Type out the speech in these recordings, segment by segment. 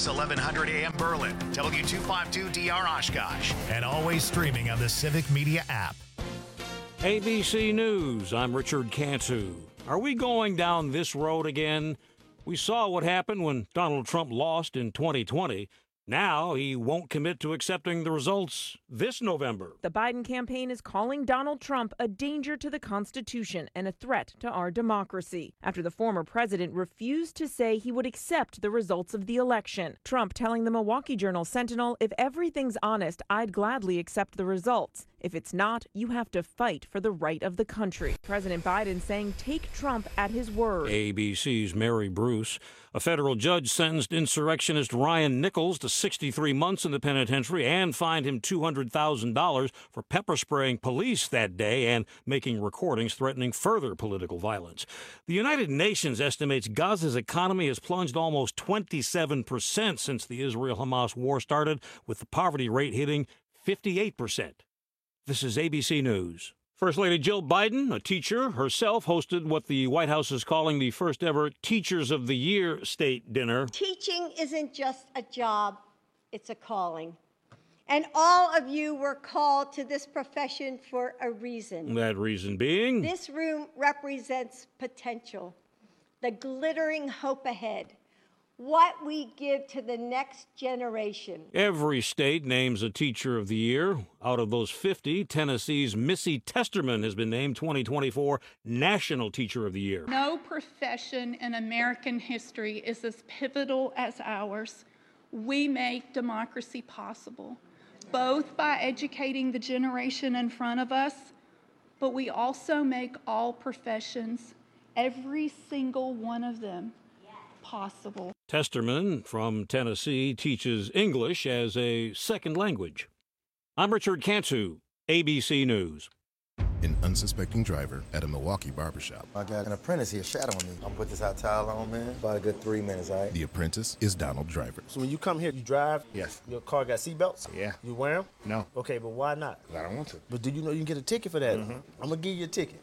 KMOX 1100 AM Berlin, W252DR Oshkosh, and always streaming on the Civic Media app. ABC News, I'm Richard Cantu. Are we going down this road again? We saw what happened when Donald Trump lost in 2020. Now he won't commit to accepting the results this November. The Biden campaign is calling Donald Trump a danger to the Constitution and a threat to our democracy after the former president refused to say he would accept the results of the election. Trump telling the Milwaukee Journal-Sentinel, "If everything's honest, I'd gladly accept the results. If it's not, you have to fight for the right of the country." President Biden saying take Trump at his word. ABC's Mary Bruce. A federal judge sentenced insurrectionist Ryan Nichols to 63 months in the penitentiary and fined him $200,000 for pepper spraying police that day and making recordings threatening further political violence. The United Nations estimates Gaza's economy has plunged almost 27% since the Israel-Hamas war started, with the poverty rate hitting 58%. This is ABC News. First Lady Jill Biden, a teacher herself, hosted what the White House is calling the first ever Teachers of the Year state dinner. Teaching isn't just a job, it's a calling. And all of you were called to this profession for a reason. That reason being? This room represents potential, the glittering hope ahead. What we give to the next generation. Every state names a Teacher of the Year. Out of those 50, Tennessee's Missy Testerman has been named 2024 National Teacher of the Year. No profession in American history is as pivotal as ours. We make democracy possible, both by educating the generation in front of us, but we also make all professions, every single one of them, possible. Testerman from Tennessee teaches English as a second language. I'm Richard Cantu, ABC News. An unsuspecting driver at a Milwaukee barbershop. I got an apprentice here shadowing me. I'm gonna put this hot towel on, man. About a good 3 minutes, all right? The apprentice is Donald Driver. So when you come here, you drive? Yes. Your car got seatbelts? Yeah. You wear them? No. Okay, but why not? I don't want to. But do you know you can get a ticket for that? I'm gonna give you a ticket.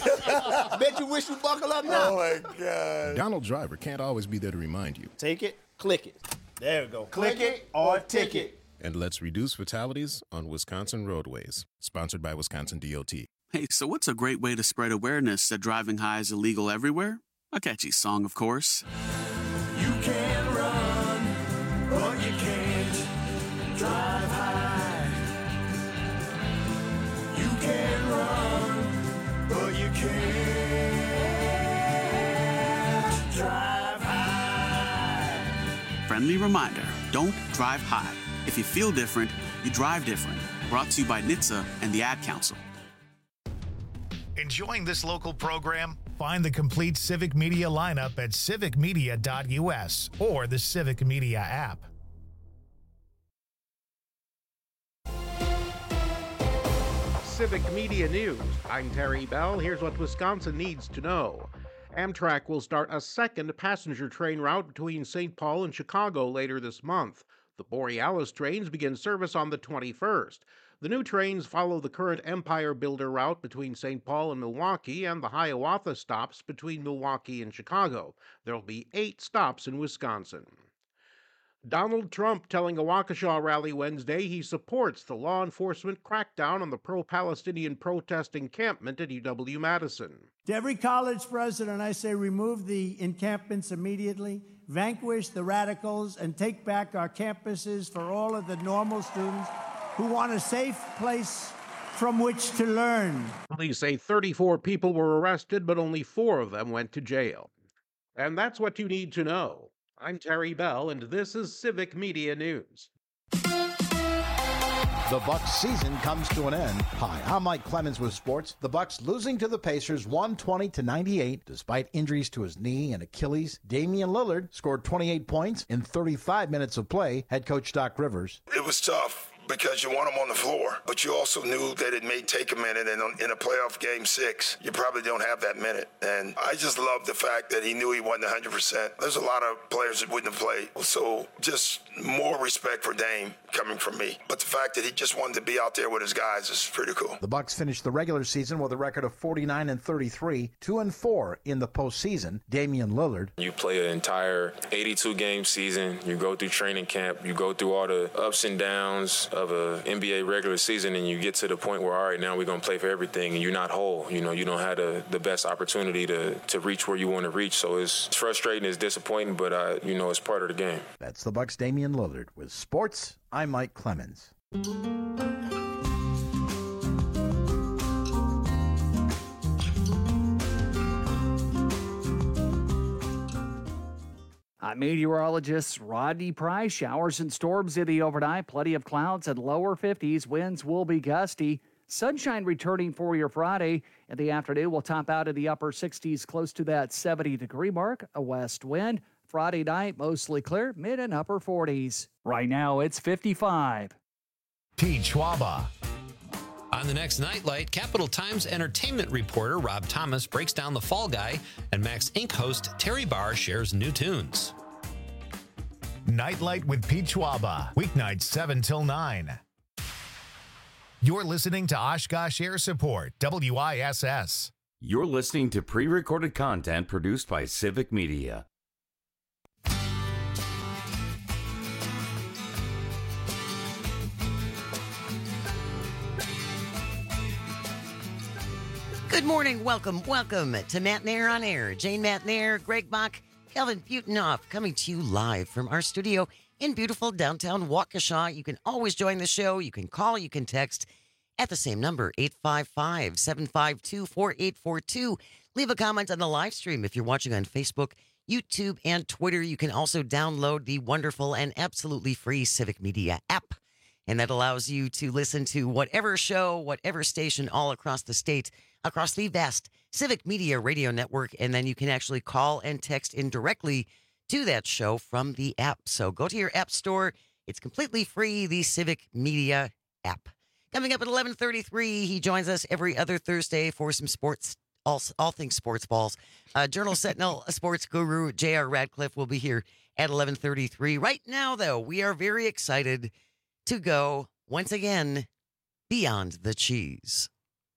Bet you wish you buckle up now. Oh my God. Donald Driver can't always be there to remind you. Take it, click it. There we go. Click it or ticket. And let's reduce fatalities on Wisconsin roadways. Sponsored by Wisconsin DOT. Hey, so what's a great way to spread awareness that driving high is illegal everywhere? A catchy song, of course. You can run, but you can't drive high. You can run, but you can't drive high. Friendly reminder, don't drive high. If you feel different, you drive different. Brought to you by NHTSA and the Ad Council. Enjoying this local program? Find the complete Civic Media lineup at civicmedia.us or the Civic Media app. Civic Media News. I'm Terry Bell. Here's what Wisconsin needs to know. Amtrak will start a second passenger train route between St. Paul and Chicago later this month. The Borealis trains begin service on the 21st. The new trains follow the current Empire Builder route between St. Paul and Milwaukee and the Hiawatha stops between Milwaukee and Chicago. There will be 8 stops in Wisconsin. Donald Trump telling a Waukesha rally Wednesday he supports the law enforcement crackdown on the pro-Palestinian protest encampment at UW-Madison. To every college president, I say remove the encampments immediately, vanquish the radicals, and take back our campuses for all of the normal students who want a safe place from which to learn. Police say 34 people were arrested, but only 4 of them went to jail. And that's what you need to know. I'm Terry Bell, and this is Civic Media News. The Bucs season comes to an end. Hi, I'm Mike Clemens with sports. The Bucs losing to the Pacers 120-98 despite injuries to his knee and Achilles. Damian Lillard scored 28 points in 35 minutes of play. Head coach Doc Rivers. It was tough. because you want him on the floor, but you also knew that it may take a minute, and in a playoff game 6, you probably don't have that minute. And I just love the fact that he knew he wasn't 100%. There's a lot of players that wouldn't have played, so just more respect for Dame coming from me. But the fact that he just wanted to be out there with his guys is pretty cool. The Bucks finished the regular season with a record of 49-33, 2-4 in the postseason. Damian Lillard. You play an entire 82-game season. You go through training camp. You go through all the ups and downs of a NBA regular season, and you get to the point where, all right, now we're going to play for everything, and you're not whole. You know, you don't have the best opportunity to reach where you want to reach. So it's frustrating, it's disappointing, but, it's part of the game. That's the Bucks' Damian Lillard. With sports, I'm Mike Clemens. Meteorologist Rodney Price. Showers and storms in the overnight. Plenty of clouds and lower 50s. Winds will be gusty. Sunshine returning for your Friday. In the afternoon, we'll top out in the upper 60s, close to that 70-degree mark. A west wind. Friday night, mostly clear, mid and upper 40s. Right now, it's 55. Pete Schwaba. On the next Nightlight, Capital Times entertainment reporter Rob Thomas breaks down The Fall Guy, and Max Inc. host Terry Barr shares new tunes. Nightlight with Pete Schwaba, weeknights 7 till 9. You're listening to Oshkosh Air Support, WISS. You're listening to pre-recorded content produced by Civic Media. Good morning. Welcome to Matt Nair on Air. Jane Matt Nair, Greg Bach, Kelvin Butenoff coming to you live from our studio in beautiful downtown Waukesha. You can always join the show. You can call, you can text at the same number, 855-752-4842. Leave a comment on the live stream if you're watching on Facebook, YouTube, and Twitter. You can also download the wonderful and absolutely free Civic Media app. And that allows you to listen to whatever show, whatever station all across the state, across the vast Civic Media radio network. And then you can actually call and text in directly to that show from the app. So go to your app store. It's completely free, the Civic Media app. Coming up at 11:33, he joins us every other Thursday for some sports, all things sports balls. Journal Sentinel sports guru J.R. Radcliffe will be here at 11:33. Right now, though, we are very excited to go, once again, beyond the cheese.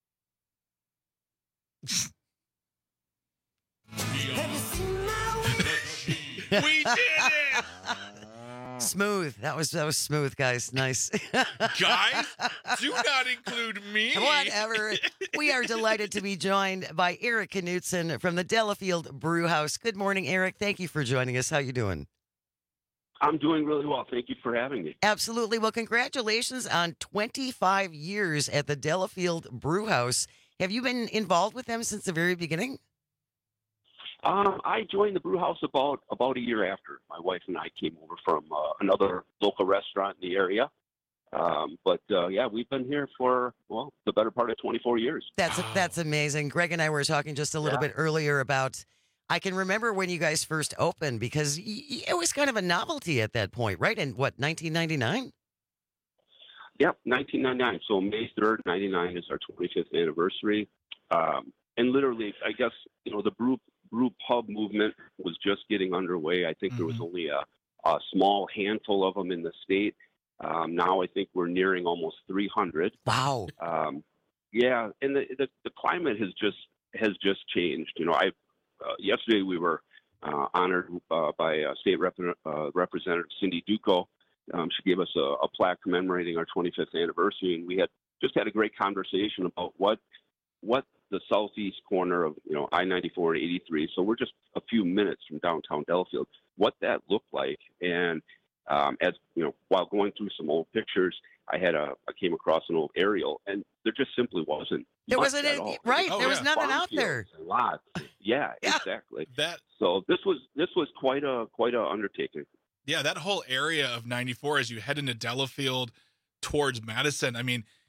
We did it! Smooth. That was smooth, guys. Nice. Guys, do not include me. Whatever. We are delighted to be joined by Eric Knutson from the Delafield Brew House. Good morning, Eric. Thank you for joining us. How you doing? I'm doing really well. Thank you for having me. Absolutely. Well, congratulations on 25 years at the Delafield Brew House. Have you been involved with them since the very beginning? I joined the brew house about a year after. My wife and I came over from another local restaurant in the area. Yeah, we've been here for, the better part of 24 years. That's amazing. Greg and I were talking just a little bit earlier about, I can remember when you guys first opened because it was kind of a novelty at that point, right? In what, 1999? Yep, 1999. So May 3rd, 99 is our 25th anniversary. And literally, I guess, the brew pub movement was just getting underway. I think there was only a small handful of them in the state. Now I think we're nearing almost 300. Wow. Yeah, and the climate has just changed. Yesterday we were honored by State Representative Cindy Duco. She gave us a plaque commemorating our 25th anniversary, and we had a great conversation about what the southeast corner of I-94 and 83. So we're just a few minutes from downtown Delafield. What that looked like, and as while going through some old pictures, I came across an old aerial, and there just simply wasn't. There wasn't any, right? There was nothing out there. A lot. Yeah, exactly. So this was quite a undertaking. Yeah, that whole area of 94 as you head into Delafield towards Madison. I mean,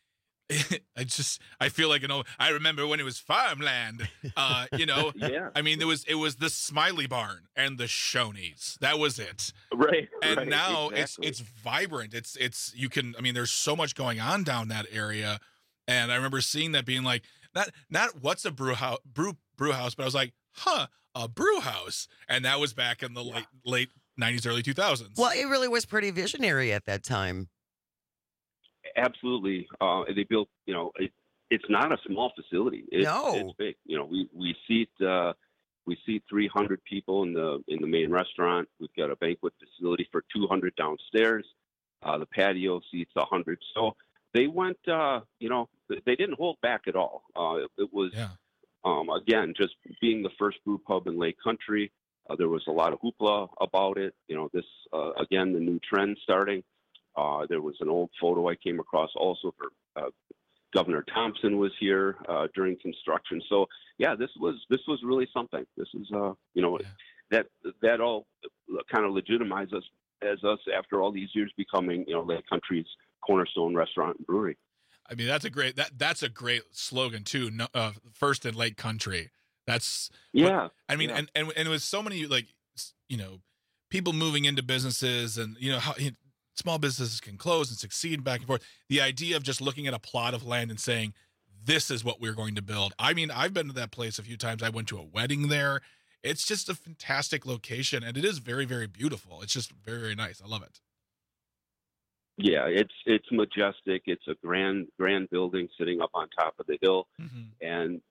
I feel like I remember when it was farmland. Yeah. I mean, it was the Smiley Barn and the Shoney's. That was it. Right. And right, now exactly. it's vibrant. It's you can. I mean, there's so much going on down that area, and I remember seeing that being like not what's a brew house, but I was like, a brew house, and that was back in the late 90s, early 2000s. Well, it really was pretty visionary at that time. Absolutely. They built, it's not a small facility. It's big. We seat 300 people in the main restaurant. We've got a banquet facility for 200 downstairs. The patio seats 100. So they went, they didn't hold back at all. It was, again, just being the first brew pub in Lake Country. There was a lot of hoopla about it. Again, the new trend starting. There was an old photo I came across also for Governor Thompson was here during construction. So yeah, this was really something. This is that all kind of legitimizes us as us after all these years becoming Lake Country's cornerstone restaurant and brewery. I mean, that's a great slogan too. First in Lake Country. That's I mean, and it was so many people moving into businesses and how small businesses can close and succeed back and forth. The idea of just looking at a plot of land and saying, this is what we're going to build. I mean, I've been to that place a few times. I went to a wedding there. It's just a fantastic location, and it is very, very beautiful. It's just very, very nice. I love it. Yeah, it's majestic. It's a grand building sitting up on top of the hill. Mm-hmm. And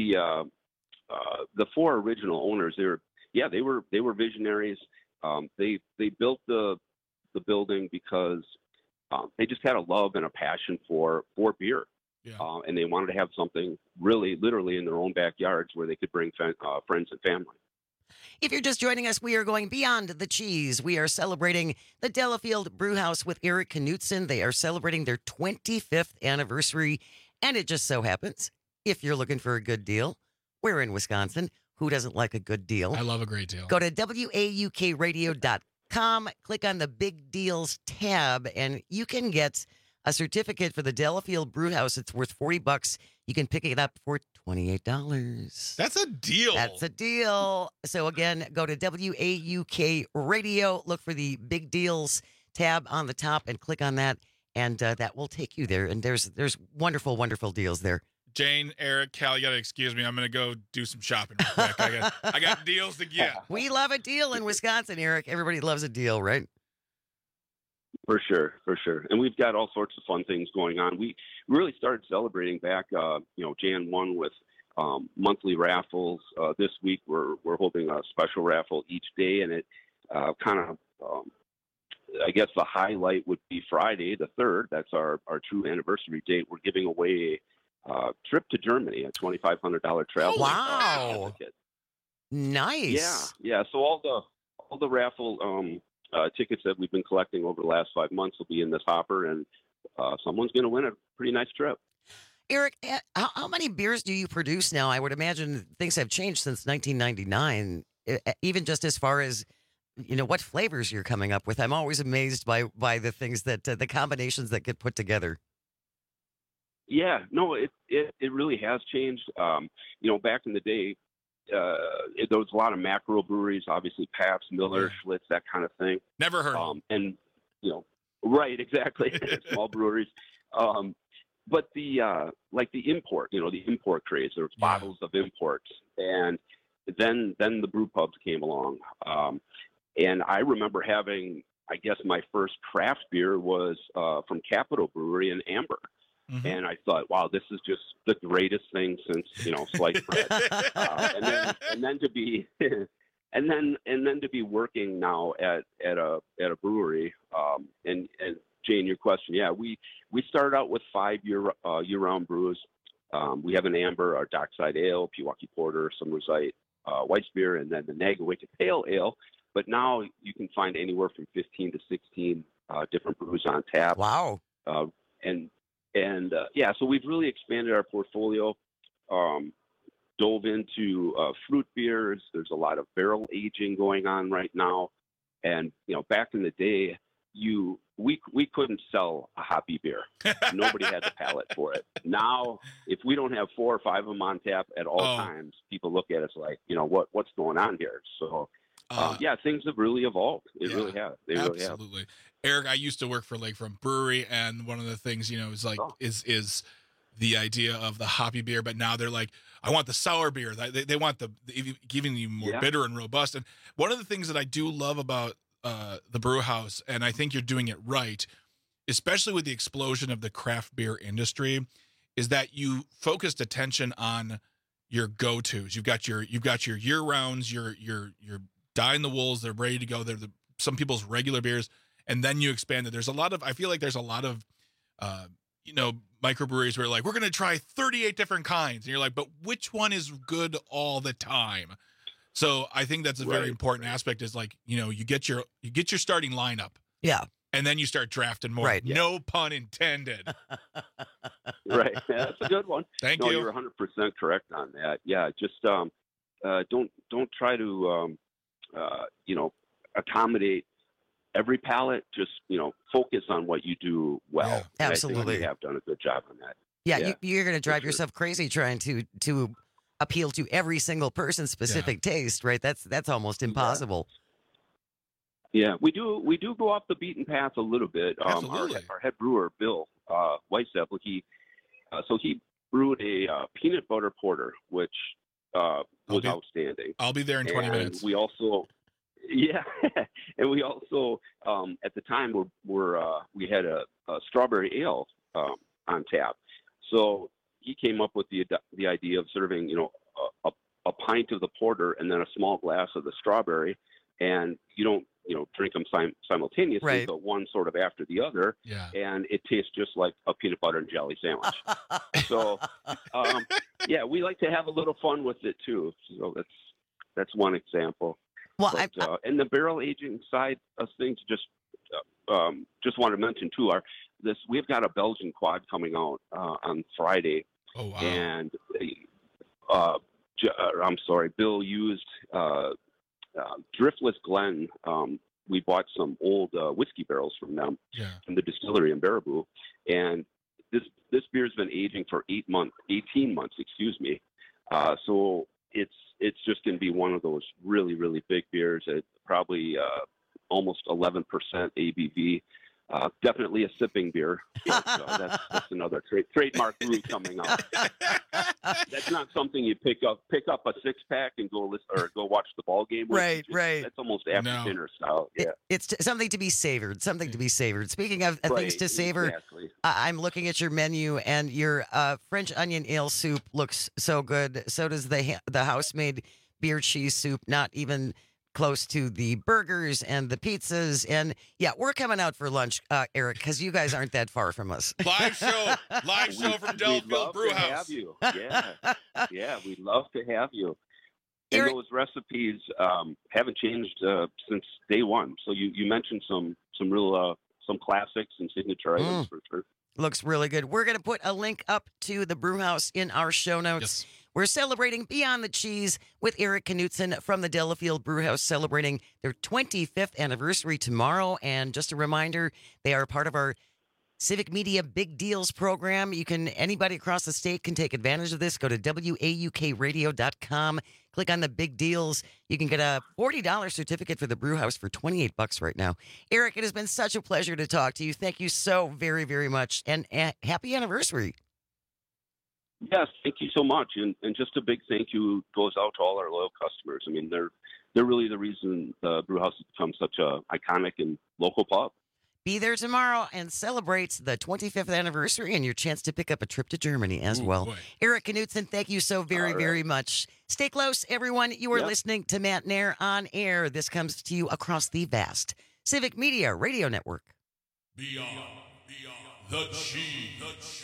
the four original owners, they were visionaries. They built the building because they just had a love and a passion for beer. Yeah. And they wanted to have something really literally in their own backyards where they could bring friends and family. If you're just joining us, we are going beyond the cheese. We are celebrating the Delafield Brewhouse with Eric Knutson. They are celebrating their 25th anniversary. And it just so happens, if you're looking for a good deal, we're in Wisconsin. Who doesn't like a good deal? I love a great deal. Go to WAUKradio.com, click on the Big Deals tab, and you can get a certificate for the Delafield Brewhouse. It's worth $40. You can pick it up for $28. That's a deal. That's a deal. So again, go to WAUK Radio, look for the Big Deals tab on the top, and click on that, and that will take you there. And there's wonderful, wonderful deals there. Jane, Eric, Cal, you gotta excuse me. I'm gonna go do some shopping real quick. I got deals to get. We love a deal in Wisconsin, Eric. Everybody loves a deal, right? For sure. And we've got all sorts of fun things going on. We really started celebrating back, Jan 1 with monthly raffles. This week we're holding a special raffle each day, and it I guess the highlight would be Friday the 3rd. That's our true anniversary date. We're giving away a trip to Germany, a $2,500 travel. Wow. Nice. Yeah. So all the raffle tickets that we've been collecting over the last 5 months will be in this hopper, and someone's going to win a pretty nice trip. Eric, how many beers do you produce now? I would imagine things have changed since 1999, even just as far as, what flavors you're coming up with. I'm always amazed by the things that, the combinations that get put together. Yeah, no, it really has changed. Back in the day, there was a lot of macro breweries, obviously Pabst, Miller, Schlitz, that kind of thing. Never heard of them. And, right, exactly, small breweries. But the import, the import craze, there was bottles of imports. And then the brew pubs came along. And I remember having, I guess my first craft beer was from Capital Brewery in Amber. Mm-hmm. And I thought, wow, this is just the greatest thing since, sliced bread. and then to be working now at a brewery. And Jane, your question, we started out with 5 year-round brews. We have an amber, our Dockside Ale, Pewaukee Porter, some Rosite Weiss beer, and then the Nagawicket Pale Ale. But now you can find anywhere from 15 to 16 different brews on tap. Wow. So we've really expanded our portfolio, dove into fruit beers. There's a lot of barrel aging going on right now. And, back in the day, we couldn't sell a hoppy beer. Nobody had the palate for it. Now, if we don't have 4 or 5 of them on tap at all times, people look at us like, what's going on here? So, things have really evolved. They really have. They really have. Absolutely. Eric, I used to work for Lakefront Brewery, and one of the things, is like is the idea of the hoppy beer, but now they're like, I want the sour beer. They want the giving you more bitter and robust. And one of the things that I do love about the brew house, and I think you're doing it right, especially with the explosion of the craft beer industry, is that you focused attention on your go-tos. You've got your year rounds, your die in the wools, they're ready to go. They're some people's regular beers, and then you expand it. I feel like there's a lot of microbreweries where like, we're going to try 38 different kinds. And you're like, but which one is good all the time? So I think that's a very important aspect is like, you get your starting lineup. Yeah. And then you start drafting more. Right. No pun intended. Right. Yeah, that's a good one. Thank you. You're 100% correct on that. Yeah. Just don't try to, accommodate every palate. Just, focus on what you do well. Yeah, absolutely. I think you have done a good job on that. Yeah. You're going to drive yourself crazy trying to appeal to every single person's specific taste, right? That's almost impossible. Yeah, we do go off the beaten path a little bit. Our head brewer, Bill Weissepple, he brewed a peanut butter porter, which was outstanding. I'll be there in 20 minutes. We also, and we also at the time we had a strawberry ale on tap. So he came up with the idea of serving, a pint of the porter and then a small glass of the strawberry, and you don't, drink them simultaneously, right, but one sort of after the other, and it tastes just like a peanut butter and jelly sandwich. So, we like to have a little fun with it too. So that's one example. Well, and the barrel aging side of things, just want to mention too, we've got a Belgian quad coming out on Friday. Oh wow! And Bill used Driftless Glen. We bought some old whiskey barrels from them, from the distillery in Baraboo, and this beer's been aging for 18 months, excuse me. So it's just going to be one of those really, really big beers at probably almost 11% ABV. Definitely a sipping beer. But, that's another trademark brew coming up. That's not something you pick up a 6-pack and go watch the ball game with. Right. That's almost after dinner style. Yeah. It's something to be savored. Speaking of things to savor, exactly. I'm looking at your menu, and your French onion ale soup looks so good. So does the house-made beer cheese soup. Not even close to the burgers and the pizzas. And we're coming out for lunch, Eric, because you guys aren't that far from us. Live show from Delafield Brew House. We'd love to have you. Yeah, we'd love to have you. And those recipes haven't changed since day one. So you mentioned some real some classics and signature items for sure. Looks really good. We're going to put a link up to the brew house in our show notes. Yes. We're celebrating Beyond the Cheese with Eric Knutson from the Delafield Brew House, celebrating their 25th anniversary tomorrow. And just a reminder, they are part of our Civic Media Big Deals program. Anybody across the state can take advantage of this. Go to WAUKradio.com. Click on the Big Deals. You can get a $40 certificate for the brew house for $28 right now. Eric, it has been such a pleasure to talk to you. Thank you so very, very much. And happy anniversary. Yes, thank you so much. And just a big thank you goes out to all our loyal customers. I mean, they're really the reason the brew house has become such a iconic and local pub. Be there tomorrow and celebrate the 25th anniversary and your chance to pick up a trip to Germany as well. Boy. Eric Knutson, thank you so very, very much. Stay close, everyone. You are listening to Matt Nair on Air. This comes to you across the vast Civic Media Radio Network. Beyond the cheese.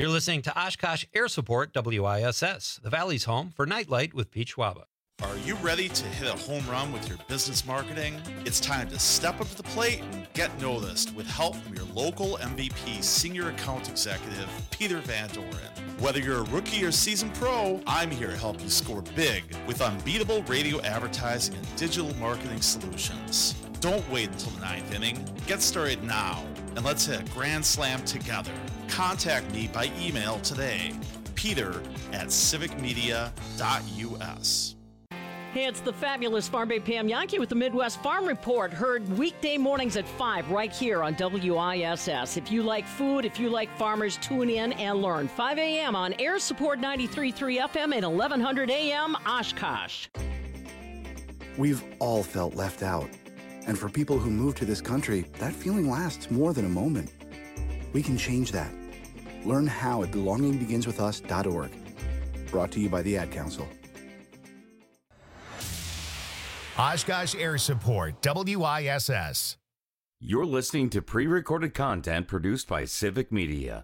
You're listening to Oshkosh Air Support, WISS, the Valley's home for Nightlight with Pete Schwaba. Are you ready to hit a home run with your business marketing? It's time to step up to the plate and get noticed with help from your local MVP Senior Account Executive, Peter Van Doren. Whether you're a rookie or seasoned pro, I'm here to help you score big with unbeatable radio advertising and digital marketing solutions. Don't wait until the 9th inning. Get started now, and let's hit a grand slam together. Contact me by email today, peter@civicmedia.us. Hey, it's the fabulous Farm Bay Pam Yankee with the Midwest Farm Report. Heard weekday mornings at 5 right here on WISS. If you like food, if you like farmers, tune in and learn. 5 a.m. on Air Support 93.3 FM and 1100 a.m. Oshkosh. We've all felt left out. And for people who move to this country, that feeling lasts more than a moment. We can change that. Learn how at belongingbeginswithus.org. Brought to you by the Ad Council. Oshkosh Air Support, WISS. You're listening to pre-recorded content produced by Civic Media.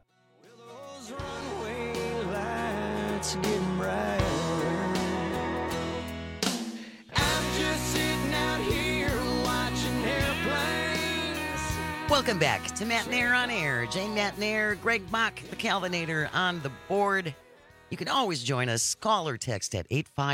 Welcome back to Matinair on Air. Jane Matinair, Greg Bach, the Calvinator on the board. You can always join us. Call or text at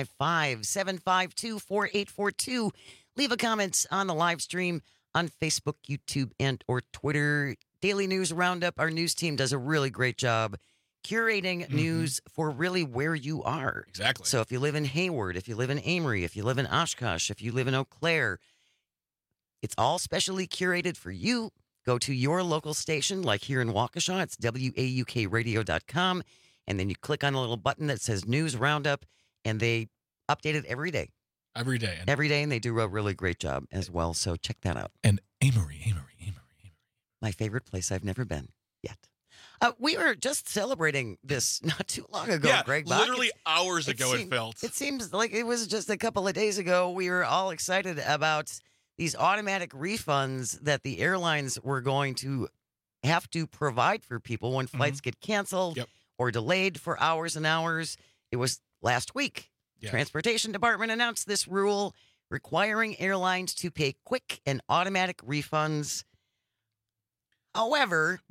855-752-4842. Leave a comment on the live stream on Facebook, YouTube, and or Twitter. Daily News Roundup. Our news team does a really great job curating news for really where you are. Exactly. So if you live in Hayward, if you live in Amory, if you live in Oshkosh, if you live in Eau Claire, it's all specially curated for you. Go to your local station, like here in Waukesha. It's WAUKradio.com. And then you click on a little button that says News Roundup, and they update it every day. Every day. Every day, and they do a really great job as well. So check that out. And Amory. My favorite place I've never been yet. We were just celebrating this not too long ago, Greg. Literally hours ago it felt. It seems like it was just a couple of days ago. We were all excited about these automatic refunds that the airlines were going to have to provide for people when flights get canceled. Yep. Or delayed for hours and hours. It was last week. Yeah. Transportation Department announced this rule requiring airlines to pay quick and automatic refunds. However,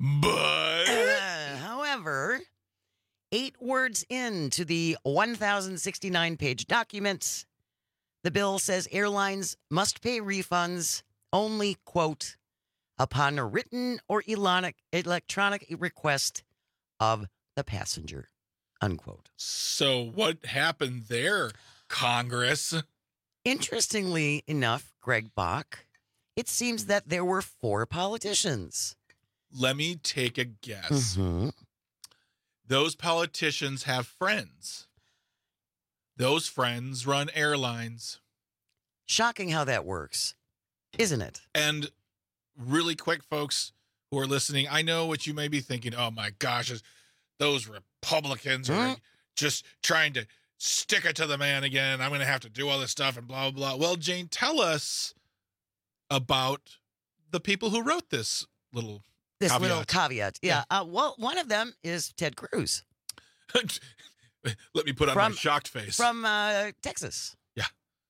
8 words into the 1,069-page document, the bill says airlines must pay refunds only, quote, upon a written or electronic request of the passenger, unquote. So what happened there, Congress? Interestingly enough, Greg Bach, it seems that there were 4 politicians. Let me take a guess. Those politicians have friends. Those friends run airlines. Shocking how that works, isn't it? And really quick, folks who are listening, I know what you may be thinking. Oh, my gosh, those Republicans are just trying to stick it to the man again. I'm going to have to do all this stuff and blah, blah, blah. Well, Jane, tell us about the people who wrote this little caveat. Yeah. Well, one of them is Ted Cruz. Let me put on my shocked face. From Texas. Yeah.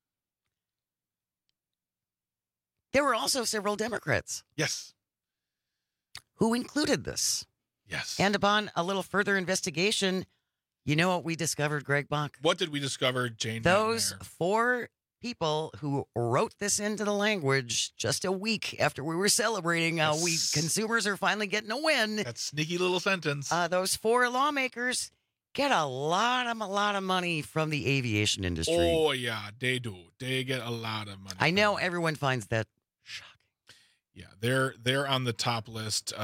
There were also several Democrats. Yes. Who included this. Yes. And upon a little further investigation, you know what we discovered, Greg Bach? What did we discover, Jane? Those 4 people who wrote this into the language just a week after we were celebrating how we consumers are finally getting a win. That sneaky little sentence. Those 4 lawmakers get a lot of money from the aviation industry. Oh, yeah, they do. They get a lot of money. I know everyone finds that shocking. Yeah, they're on the top list.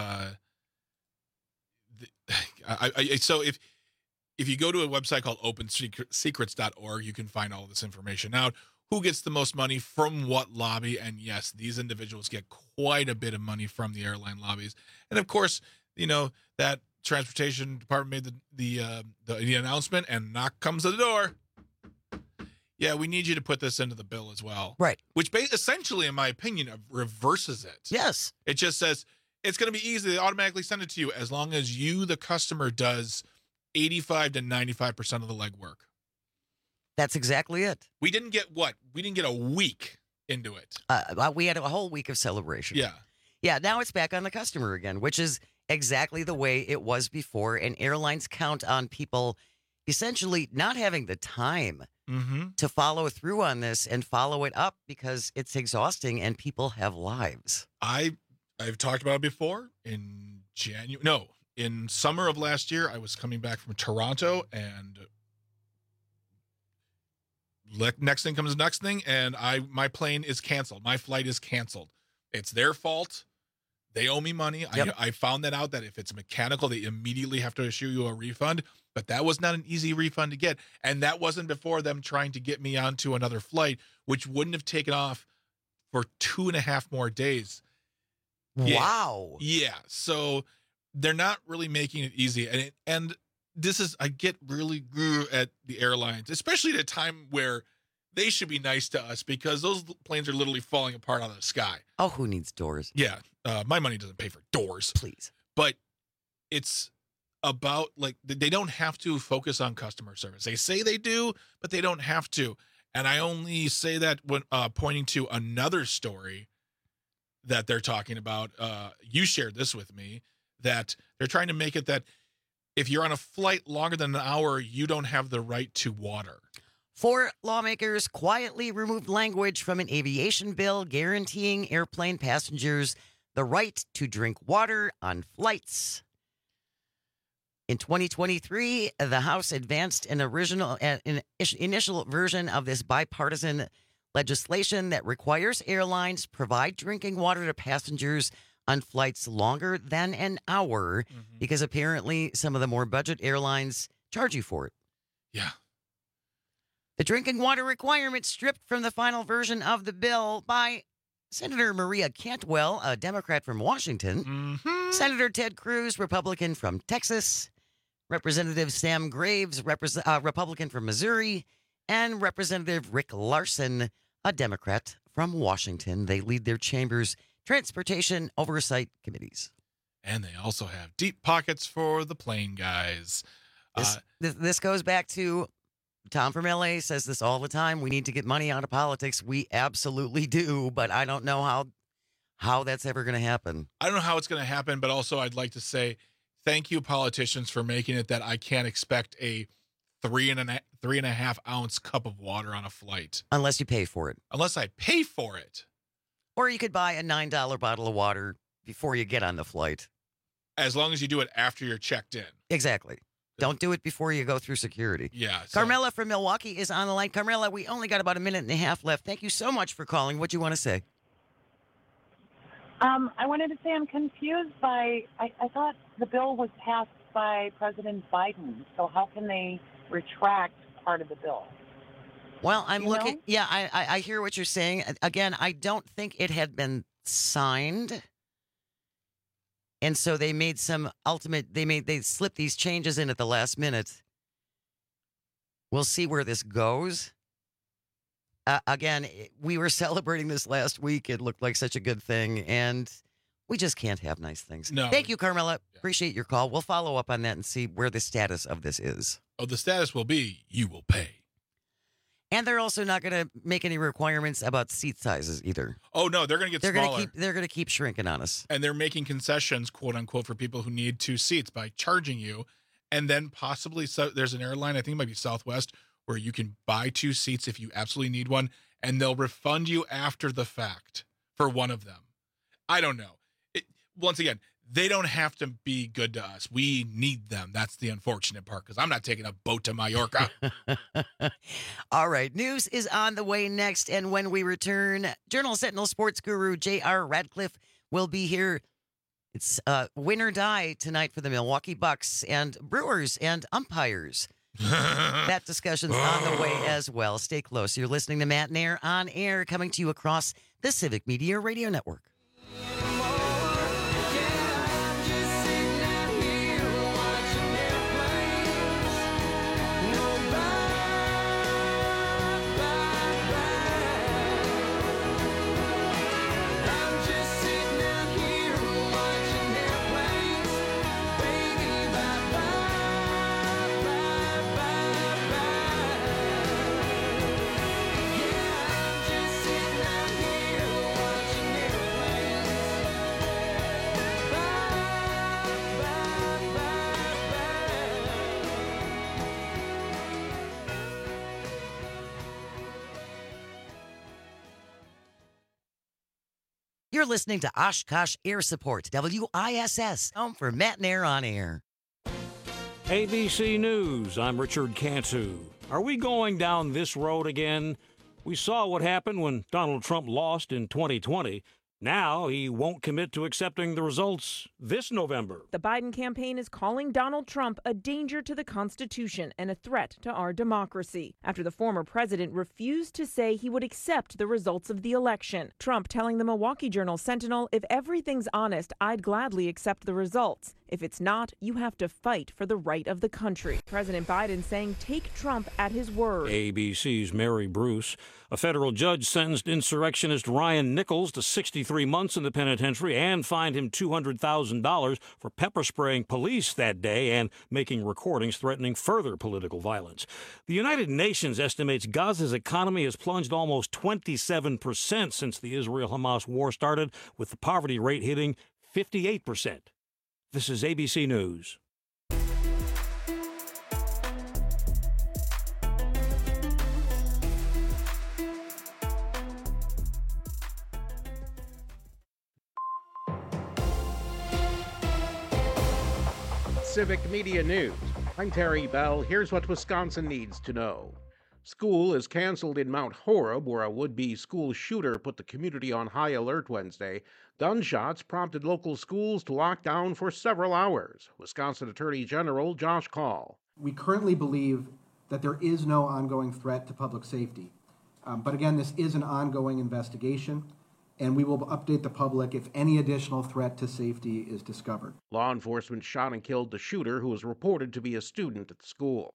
So if you go to a website called opensecrets.org, you can find all of this information out. Who gets the most money from what lobby? And yes, these individuals get quite a bit of money from the airline lobbies. And of course, you know, that Transportation Department made the announcement, and knock comes to the door. Yeah, we need you to put this into the bill as well. Right. Which essentially, in my opinion, reverses it. Yes. It just says, it's going to be easy. They automatically send it to you as long as you, the customer, does 85 to 95% of the legwork. That's exactly it. We didn't get what? We didn't get a week into it. We had a whole week of celebration. Yeah. Yeah, now it's back on the customer again, which is exactly the way it was before. And airlines count on people essentially not having the time to follow through on this and follow it up because it's exhausting and people have lives. I've talked about it before. In summer of last year, I was coming back from Toronto, and next thing, and my plane is canceled. My flight is canceled. It's their fault. They owe me money. Yep. I found that out, that if it's mechanical, they immediately have to issue you a refund. But that was not an easy refund to get. And that wasn't before them trying to get me onto another flight, which wouldn't have taken off for 2.5 more days. Wow. Yeah. So they're not really making it easy. And this is, I get really at the airlines, especially at a time where they should be nice to us because those planes are literally falling apart out of the sky. Oh, who needs doors? Yeah. My money doesn't pay for doors. Please. But it's about, like, they don't have to focus on customer service. They say they do, but they don't have to. And I only say that when pointing to another story that they're talking about. You shared this with me, that they're trying to make it that if you're on a flight longer than an hour, you don't have the right to water. 4 lawmakers quietly removed language from an aviation bill guaranteeing airplane passengers the right to drink water on flights. In 2023, the House advanced an initial version of this bipartisan legislation that requires airlines provide drinking water to passengers on flights longer than an hour because apparently some of the more budget airlines charge you for it. Yeah. The drinking water requirement stripped from the final version of the bill by Senator Maria Cantwell, a Democrat from Washington, Senator Ted Cruz, Republican from Texas, Representative Sam Graves, Republican from Missouri, and Representative Rick Larson, a Democrat from Washington. They lead their chamber's transportation oversight committees. And they also have deep pockets for the plane guys. This goes back to Tom from LA says this all the time. We need to get money out of politics. We absolutely do, but I don't know how that's ever going to happen. I don't know how it's going to happen, but also I'd like to say thank you, politicians, for making it that I can't expect a 3.5 ounce cup of water on a flight. Unless you pay for it. Unless I pay for it. Or you could buy a $9 bottle of water before you get on the flight. As long as you do it after you're checked in. Exactly. Don't do it before you go through security. Yeah. Carmela from Milwaukee is on the line. Carmela, we only got about a minute and a half left. Thank you so much for calling. What do you want to say? I wanted to say I'm confused by, I thought the bill was passed by President Biden. So how can they retract part of the bill? Well, I'm looking. Yeah, I hear what you're saying. Again, I don't think it had been signed. And so they made they slipped these changes in at the last minute. We'll see where this goes. Again, we were celebrating this last week. It looked like such a good thing, and we just can't have nice things. No. Thank you, Carmela. Yeah. Appreciate your call. We'll follow up on that and see where the status of this is. Oh, the status will be you will pay. And they're also not going to make any requirements about seat sizes either. Oh no, they're going to get smaller. They're going to keep shrinking on us. And they're making concessions, quote unquote, for people who need 2 seats by charging you. And then possibly there's an airline, I think it might be Southwest, where you can buy 2 seats if you absolutely need one, and they'll refund you after the fact for one of them. I don't know. Once again, they don't have to be good to us. We need them. That's the unfortunate part, because I'm not taking a boat to Mallorca. All right. News is on the way next. And when we return, Journal Sentinel sports guru J.R. Radcliffe will be here. It's win or die tonight for the Milwaukee Bucks and Brewers and umpires. That discussion's on the way as well. Stay close. You're listening to Matt Nair on air, coming to you across the Civic Media Radio Network. You're listening to Oshkosh Air Support, WISS, home for Matt and Air on Air. ABC News, I'm Richard Cantu. Are we going down this road again? We saw what happened when Donald Trump lost in 2020. Now he won't commit to accepting the results this November. The Biden campaign is calling Donald Trump a danger to the Constitution and a threat to our democracy after the former president refused to say he would accept the results of the election. Trump telling the Milwaukee Journal-Sentinel, "If everything's honest, I'd gladly accept the results. If it's not, you have to fight for the right of the country." President Biden saying take Trump at his word. ABC's Mary Bruce. A federal judge sentenced insurrectionist Ryan Nichols to 63 months in the penitentiary and fined him $200,000 for pepper spraying police that day and making recordings threatening further political violence. The United Nations estimates Gaza's economy has plunged almost 27% since the Israel-Hamas war started, with the poverty rate hitting 58%. This is ABC News. Civic Media News. I'm Terry Bell. Here's what Wisconsin needs to know. School is canceled in Mount Horeb, where a would-be school shooter put the community on high alert Wednesday. Gunshots prompted local schools to lock down for several hours. Wisconsin Attorney General Josh Kaul. We currently believe that there is no ongoing threat to public safety. But again, this is an ongoing investigation, and we will update the public if any additional threat to safety is discovered. Law enforcement shot and killed the shooter, who was reported to be a student at the school.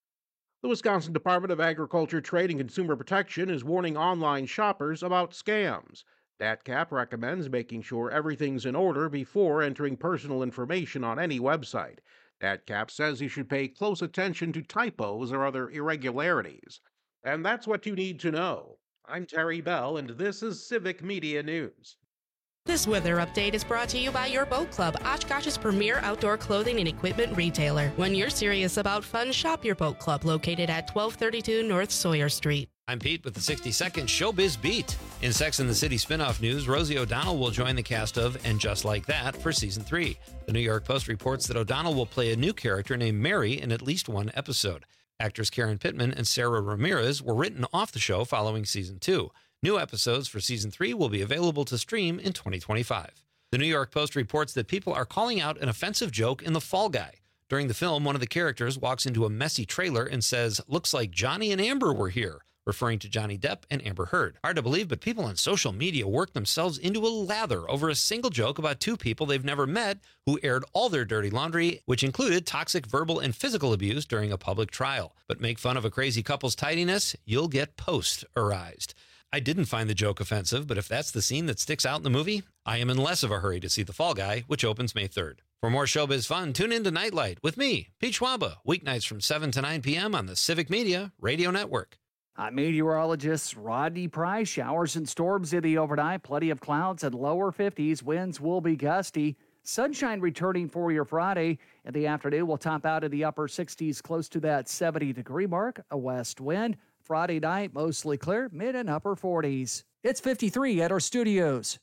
The Wisconsin Department of Agriculture, Trade, and Consumer Protection is warning online shoppers about scams. DATCAP recommends making sure everything's in order before entering personal information on any website. DATCAP says you should pay close attention to typos or other irregularities. And that's what you need to know. I'm Terry Bell, and this is Civic Media News. This weather update is brought to you by Your Boat Club, Oshkosh's premier outdoor clothing and equipment retailer. When you're serious about fun, shop Your Boat Club, located at 1232 North Sawyer Street. I'm Pete with the 60-second Showbiz Beat. In Sex and the City spinoff news, Rosie O'Donnell will join the cast of And Just Like That for Season 3. The New York Post reports that O'Donnell will play a new character named Mary in at least one episode. Actors Karen Pittman and Sarah Ramirez were written off the show following Season 2. New episodes for Season 3 will be available to stream in 2025. The New York Post reports that people are calling out an offensive joke in The Fall Guy. During the film, one of the characters walks into a messy trailer and says, "Looks like Johnny and Amber were here," referring to Johnny Depp and Amber Heard. Hard to believe, but people on social media work themselves into a lather over a single joke about two people they've never met who aired all their dirty laundry, which included toxic verbal and physical abuse during a public trial. But make fun of a crazy couple's tidiness, you'll get post-arized. I didn't find the joke offensive, but if that's the scene that sticks out in the movie, I am in less of a hurry to see The Fall Guy, which opens May 3rd. For more showbiz fun, tune in to Nightlight with me, Pete Schwaba, weeknights from 7 to 9 p.m. on the Civic Media Radio Network. Meteorologist Rodney Price. Showers and storms in the overnight. Plenty of clouds at lower 50s. Winds will be gusty. Sunshine returning for your Friday. In the afternoon, we'll top out in the upper 60s, close to that 70-degree mark. A west wind. Friday night, mostly clear, mid and upper 40s. It's 53 at our studios.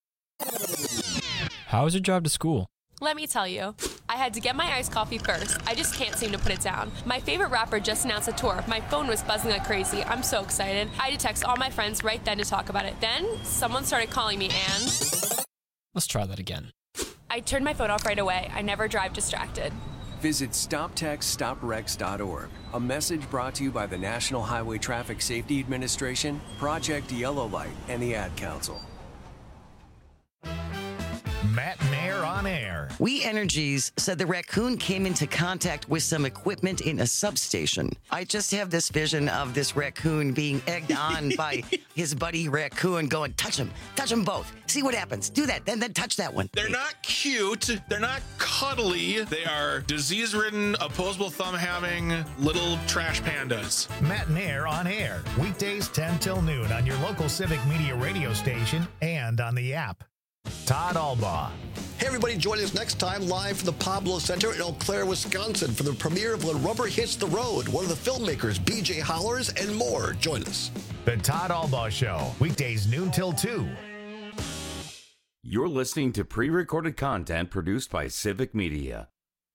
How was your drive to school? Let me tell you, I had to get my iced coffee first. I just can't seem to put it down. My favorite rapper just announced a tour. My phone was buzzing like crazy. I'm so excited. I had to text all my friends right then to talk about it. Then someone started calling me and... Let's try that again. I turned my phone off right away. I never drive distracted. Visit StopTextStopWrecks.org. A message brought to you by the National Highway Traffic Safety Administration, Project Yellow Light, and the Ad Council. Matt and Air on Air. We Energies said the raccoon came into contact with some equipment in a substation. I just have this vision of this raccoon being egged on by his buddy raccoon going, touch them both. See what happens. Do that, then touch that one. They're not cute. They're not cuddly. They are disease-ridden, opposable thumb-having little trash pandas. Matt and Air on Air. Weekdays 10 till noon on your local Civic Media radio station and on the app. Todd Albaugh. Hey, everybody, join us next time live from the Pablo Center in Eau Claire, Wisconsin for the premiere of When Rubber Hits the Road. One of the filmmakers, BJ Hollers, and more. Join us. The Todd Albaugh Show, weekdays noon till 2. You're listening to pre-recorded content produced by Civic Media.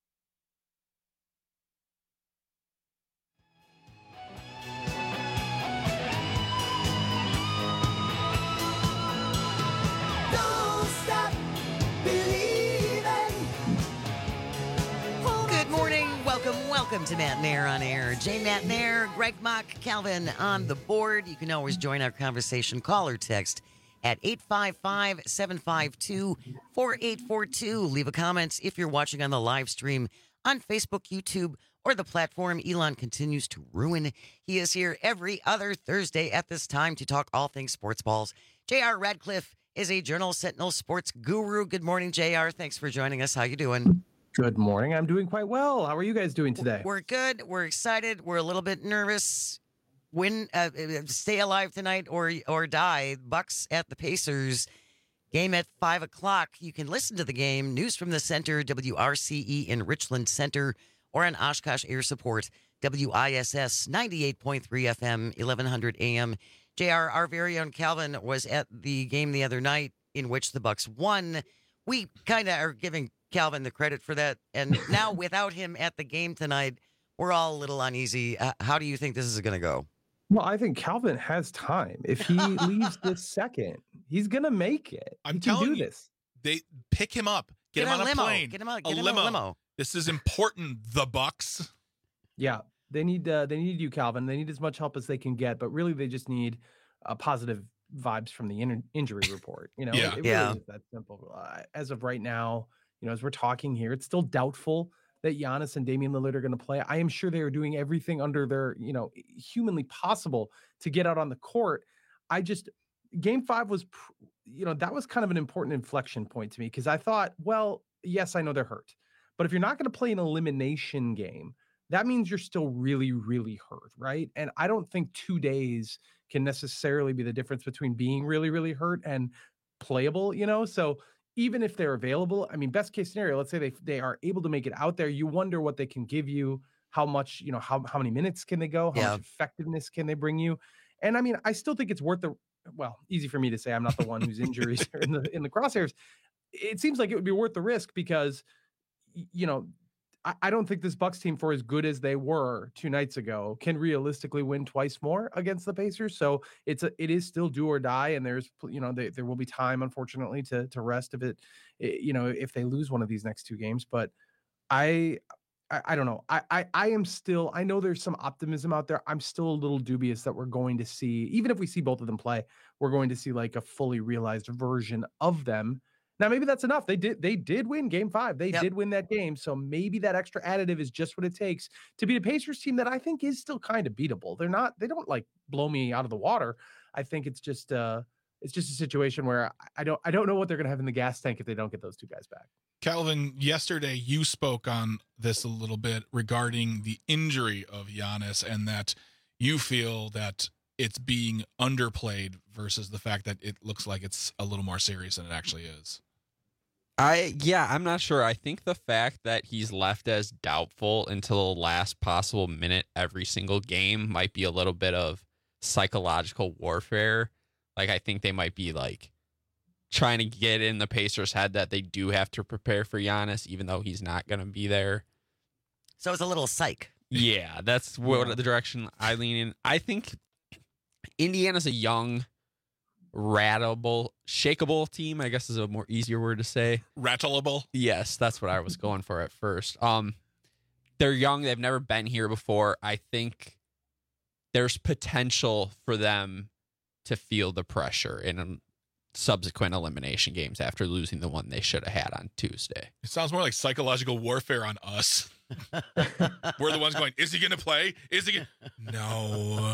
Good morning. Welcome to Matt Nair on Air. Jane Matt Nair, Greg Mock, Calvin on the board. You can always join our conversation. Call or text at 855-752-4842. Leave a comment if you're watching on the live stream on Facebook, YouTube, or the platform Elon continues to ruin. He is here every other Thursday at this time to talk all things sports balls. J.R. Radcliffe is a Journal Sentinel sports guru. Good morning, J.R. Thanks for joining us. How you doing? Good morning. I'm doing quite well. How are you guys doing today? We're good. We're excited. We're a little bit nervous. Stay alive tonight or die. Bucks at the Pacers. Game at 5 o'clock. You can listen to the game. News from the Center, WRCE in Richland Center, or on Oshkosh Air Support, WISS 98.3 FM, 1100 AM. JR, our very own Calvin, was at the game the other night in which the Bucks won. We kind of are giving Calvin the credit for that. And now without him at the game tonight, we're all a little uneasy. How do you think this is going to go? Well, I think Calvin has time. If he leaves this second, he's going to make it. I'm telling you, they pick him up. Get him on a plane. Get him a limo. This is important, the Bucks. Yeah, they need you, Calvin. They need as much help as they can get, but really they just need positive vibes from the injury report. You know, it really is that simple. As of right now, you know, as we're talking here, it's still doubtful that Giannis and Damian Lillard are going to play. I am sure they are doing everything under their, humanly possible to get out on the court. Game 5 was, that was kind of an important inflection point to me because I thought, well, yes, I know they're hurt, but if you're not going to play an elimination game, that means you're still really, really hurt, right? And I don't think 2 days can necessarily be the difference between being really, really hurt and playable, So even if they're available, I mean, best case scenario, let's say they are able to make it out there. You wonder what they can give you, how much, how many minutes can they go? How much effectiveness can they bring you? And I mean, I still think it's worth easy for me to say. I'm not the one whose injuries are in the crosshairs. It seems like it would be worth the risk because, I don't think this Bucks team, for as good as they were 2 nights ago, can realistically win twice more against the Pacers. So it is still do or die, and there's there will be time, unfortunately, to rest if they lose one of these next 2 games. But I don't know. I know there's some optimism out there. I'm still a little dubious that we're going to see, even if we see both of them play, we're going to see like a fully realized version of them. Now, maybe that's enough. They did win Game 5. They did win that game. So maybe that extra additive is just what it takes to beat a Pacers team that I think is still kind of beatable. They don't like blow me out of the water. I think it's just a situation where I don't know what they're going to have in the gas tank if they don't get those 2 guys back. Calvin, yesterday you spoke on this a little bit regarding the injury of Giannis and that you feel that it's being underplayed versus the fact that it looks like it's a little more serious than it actually is. I'm not sure. I think the fact that he's left as doubtful until the last possible minute every single game might be a little bit of psychological warfare. Like, I think they might be like trying to get in the Pacers' head that they do have to prepare for Giannis, even though he's not going to be there. So it's a little psych. Yeah, that's the direction I lean in. I think Indiana's a young, rattleable, shakeable team, I guess is a more easier word to say. Rattleable? Yes, that's what I was going for at first. They're young. They've never been here before. I think there's potential for them to feel the pressure in subsequent elimination games after losing the one they should have had on Tuesday. It sounds more like psychological warfare on us. We're the ones going, is he going to play? Is he going to? No.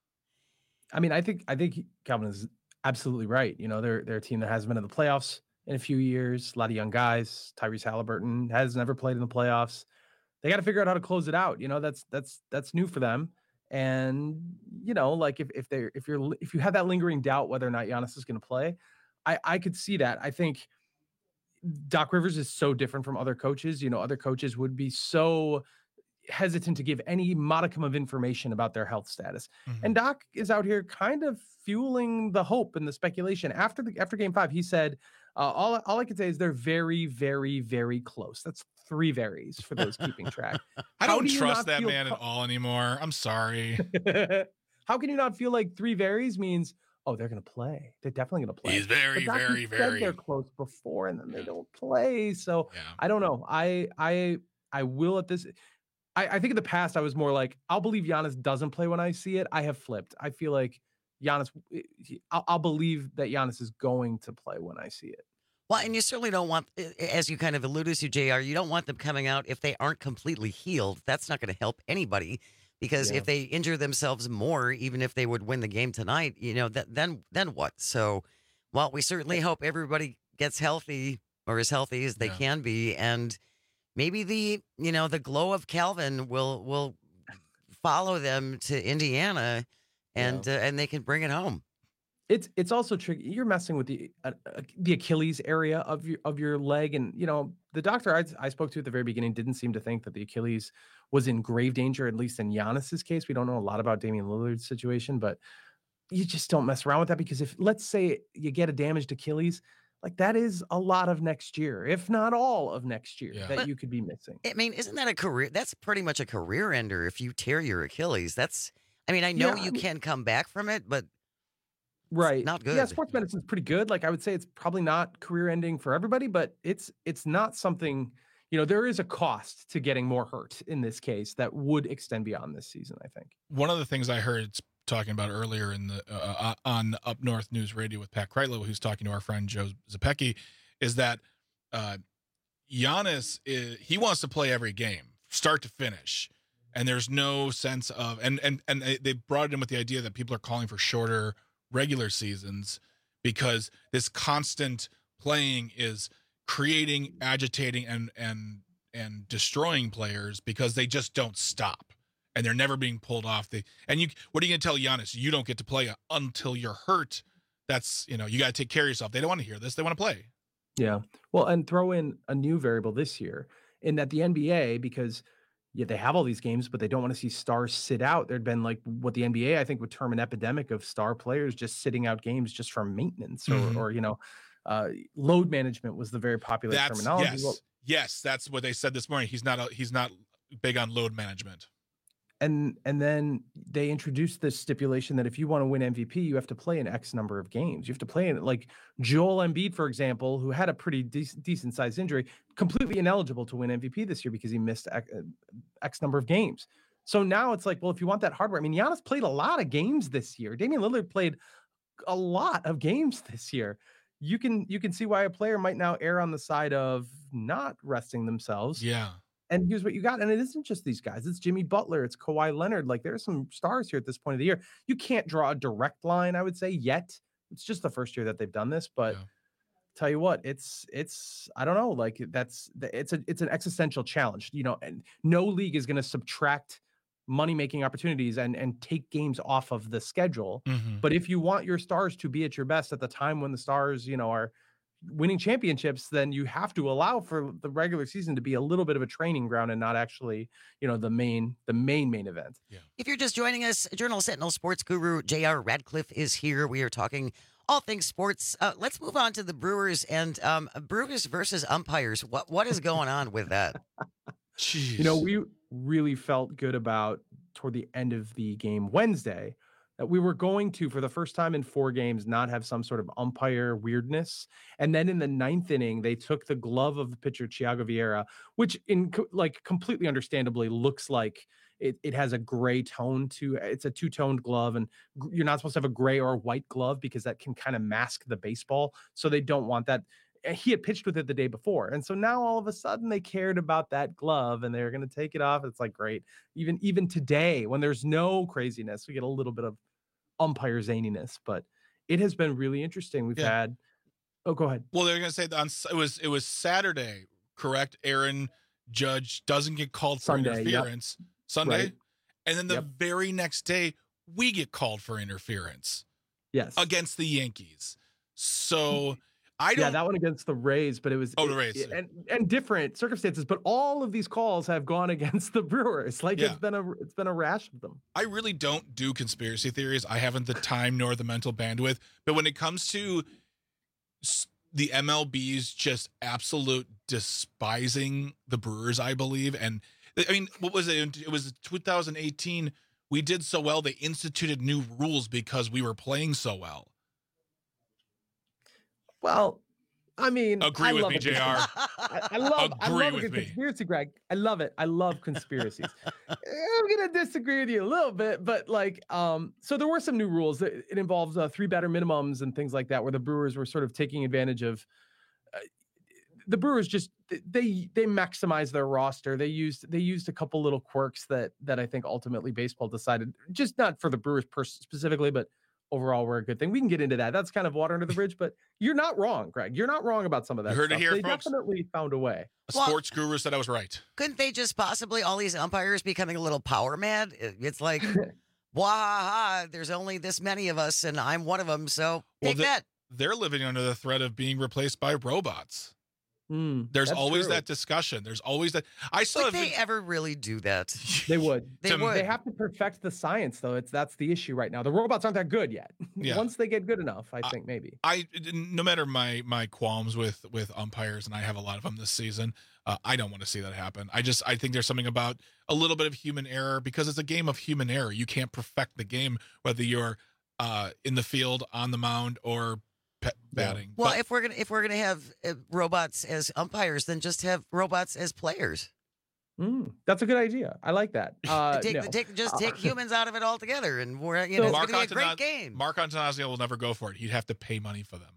I mean, I think Calvin is absolutely right. They're a team that hasn't been in the playoffs in a few years. A lot of young guys. Tyrese Halliburton has never played in the playoffs. They got to figure out how to close it out. That's new for them. And like if you have that lingering doubt whether or not Giannis is going to play, I could see that. I think Doc Rivers is so different from other coaches. Other coaches would be so hesitant to give any modicum of information about their health status. Mm-hmm. And Doc is out here kind of fueling the hope and the speculation. After Game 5, he said, All I can say is they're very, very, very close. That's 3 varies for those keeping track. I don't trust that man at all anymore. I'm sorry. How can you not feel like 3 varies means, oh, they're going to play. They're definitely going to play. He's very, very, very. They're close before, and then they don't play. So I don't know. I will at this. I think in the past I was more like, I'll believe Giannis doesn't play when I see it. I have flipped. I feel like Giannis. I'll believe that Giannis is going to play when I see it. Well, and you certainly don't want, as you kind of alluded to, JR, you don't want them coming out if they aren't completely healed. That's not going to help anybody, because if they injure themselves more, even if they would win the game tonight, then what? So, well, we certainly hope everybody gets healthy, or as healthy as they can be, and maybe the glow of Calvin will follow them to Indiana, and they can bring it home. It's also tricky. You're messing with the Achilles area of your leg, and the doctor I spoke to at the very beginning didn't seem to think that the Achilles was in grave danger, at least in Giannis's case. We don't know a lot about Damian Lillard's situation, but you just don't mess around with that, because if, let's say, you get a damaged Achilles, like that is a lot of next year, if not all of next year, that you could be missing. I mean, isn't that a career? That's pretty much a career ender if you tear your Achilles. I know you can come back from it, but right, not good. Yeah, sports medicine is pretty good. Like, I would say it's probably not career ending for everybody, but it's not something. There is a cost to getting more hurt in this case that would extend beyond this season, I think. One of the things I heard talking about earlier in the on Up North News Radio with Pat Kreitlow, who's talking to our friend Joe Zapecki, is that Giannis he wants to play every game, start to finish, and there's no sense of and they brought it in with the idea that people are calling for shorter regular seasons because this constant playing is creating, agitating, and destroying players because they just don't stop. And they're never being pulled off. What are you going to tell Giannis? You don't get to play until you're hurt. That's, you got to take care of yourself. They don't want to hear this. They want to play. Yeah. Well, and throw in a new variable this year in that the NBA, because they have all these games, but they don't want to see stars sit out. There'd been like what the NBA, I think, would term an epidemic of star players just sitting out games just for maintenance or load management was the very popular terminology. Yes, that's what they said this morning. He's not big on load management. And then they introduced this stipulation that if you want to win MVP, you have to play an X number of games. You have to play in, like Joel Embiid, for example, who had a pretty decent sized injury, completely ineligible to win MVP this year because he missed X number of games. So now it's like, well, if you want that hardware, I mean, Giannis played a lot of games this year. Damian Lillard played a lot of games this year. You can see why a player might now err on the side of not resting themselves. Yeah. And here's what you got. And it isn't just these guys. It's Jimmy Butler. It's Kawhi Leonard. Like, there are some stars here at this point of the year. You can't draw a direct line, I would say, yet. It's just the first year that they've done this. But tell you what, it's I don't know. Like, it's an existential challenge. And no league is going to subtract money-making opportunities and take games off of the schedule. Mm-hmm. But if you want your stars to be at your best at the time when the stars, are winning championships, then you have to allow for the regular season to be a little bit of a training ground and not actually, the main event. Yeah. If you're just joining us, Journal Sentinel sports guru J.R. Radcliffe is here. We are talking all things sports. Let's move on to the Brewers and Brewers versus umpires. What is going on with that? Jeez. We really felt good about toward the end of the game Wednesday that we were going to, for the first time in 4 games, not have some sort of umpire weirdness. And then in the 9th inning, they took the glove of the pitcher, Thiago Vieira, which completely understandably looks like it has a gray tone to it. It's a 2-toned glove, and you're not supposed to have a gray or a white glove because that can kind of mask the baseball. So they don't want that. He had pitched with it the day before. And so now all of a sudden they cared about that glove and they're going to take it off. It's like, great. Even today, when there's no craziness, we get a little bit of umpire zaniness, but it has been really interesting. We've had, go ahead. Well, they're going to say that it was Saturday, correct? Aaron Judge doesn't get called for interference Sunday. Right. And then the very next day we get called for interference. Yes. Against the Yankees. So that one against the Rays, but it was the Rays and different circumstances. But all of these calls have gone against the Brewers. It's been a rash of them. I really don't do conspiracy theories. I haven't the time nor the mental bandwidth. But when it comes to the MLB's just absolute despising the Brewers, I believe. And I mean, what was it? It was 2018. We did so well. They instituted new rules because we were playing so well. Well, I mean, agree with me, JR. I love a good conspiracy, Greg. I love it. I love conspiracies. I'm gonna disagree with you a little bit, but like, so there were some new rules. It involves 3 batter minimums and things like that, where the Brewers were sort of taking advantage of. The Brewers just they maximized their roster. They used a couple little quirks that I think ultimately baseball decided, just not for the Brewers specifically, but overall were a good thing. We can get into that. That's kind of water under the bridge, but you're not wrong, Greg. You're not wrong about some of that. You heard stuff. it here, they folks. Definitely found a way. A sports guru said I was right. Couldn't they just possibly, all these umpires becoming a little power mad? It's like, wah, there's only this many of us, and I'm one of them, so take that. They're living under the threat of being replaced by robots. There's always that discussion. There's always that. I saw. Would they ever really do that? They would. They would. They have to perfect the science, though. That's the issue right now. The robots aren't that good yet. Yeah. Once they get good enough, I think maybe. No matter my qualms with umpires, and I have a lot of them this season, I don't want to see that happen. I think there's something about a little bit of human error, because it's a game of human error. You can't perfect the game, whether you're in the field, on the mound, or batting. Well, if we're gonna have robots as umpires, then just have robots as players. That's a good idea. I like that. Take humans out of it altogether, and we're it's going to be a great game. Mark Antanasio will never go for it. He'd have to pay money for them.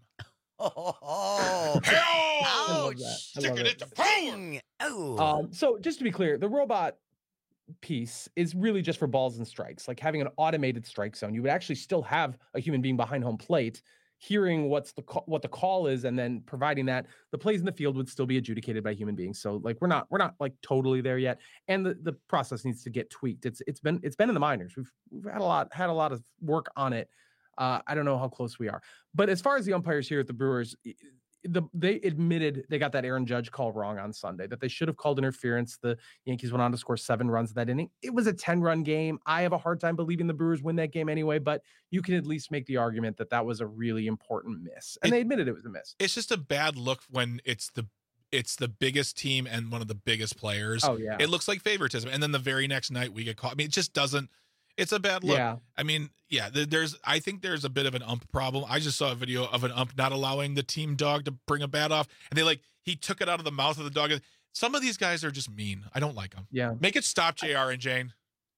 Ouch! Stick it into power. Oh. So just to be clear, the robot piece is really just for balls and strikes. Like having an automated strike zone, you would actually still have a human being behind home plate, hearing what the call is, and then providing that. The plays in the field would still be adjudicated by human beings. So like we're not like totally there yet, and the process needs to get tweaked. It's been in the minors. We've had a lot of work on it. I don't know how close we are, but as far as the umpires here at the Brewers, they admitted they got that Aaron Judge call wrong on Sunday, that they should have called interference. The Yankees went on to score 7 runs that inning. It was a 10-run game. I have a hard time believing the Brewers win that game anyway, but you can at least make the argument that was a really important miss. And they admitted it was a miss. It's just a bad look when it's the biggest team and one of the biggest players. Oh, yeah. It looks like favoritism. And then the very next night we get caught. I mean, it just doesn't. It's a bad look. Yeah. I mean, yeah, I think there's a bit of an ump problem. I just saw a video of an ump not allowing the team dog to bring a bat off, and he took it out of the mouth of the dog. Some of these guys are just mean. I don't like them. Yeah. Make it stop, JR and Jane.